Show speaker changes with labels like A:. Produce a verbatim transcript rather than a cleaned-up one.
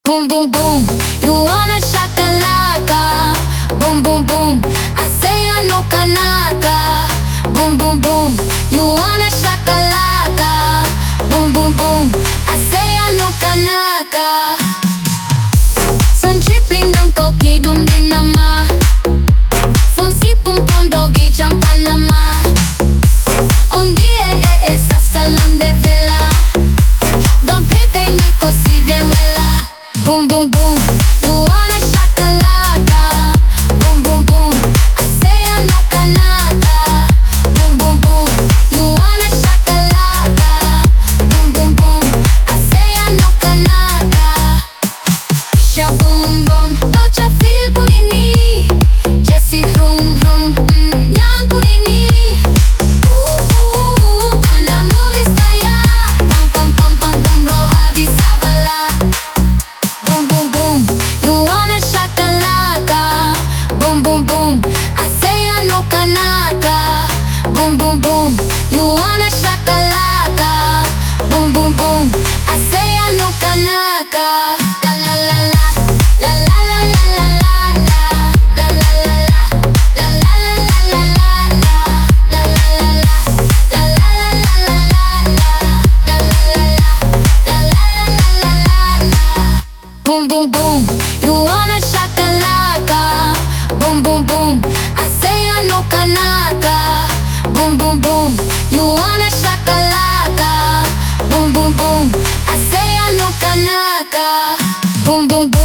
A: Boom, boom, boom, you wanna shakalaka. Boom, boom, boom, I say I no kanaka. Boom, boom, boom, you wanna shakalaka. Boom, boom, boom, I say I no kanaka. Sun tripping ng koki dum din nama. Fun si pum pum doggy jump Panama. Un día esa salón de vela. Don Pepe ni cosi de vela. Boom, boom, boom, you wanna shakalaka. Boom, boom, boom, I say I no kanaka. Boom, boom, boom, you wanna shakalaka. Boom, boom, boom, I say I no kanaka. Sha boom, boom, docha feel bunini. Jesse vroom, vroom, mm, yang bunini. Ooh, ooh, ooh, ana movies kaya. Pam, pam, pam, pam, pam, roha di sabala. Boom, boom, boom, you wanna shakalaka. Boom, boom, boom, I say I no kanaka. Boom, boom, boom, you wanna shakalaka. Boom, boom, boom, I say I no kanaka. La la la la, la la la la la la, la la la la, la la la la la la, la la la la, la la la la la la, la la la la, la la la la. Boom, boom, boom, you wanna shakalaka. Boom, boom, boom, I say I no kanaka. Boom, boom, boom, you wanna shakalaka. Boom, boom, boom, I say I no kanaka. Boom, boom, boom.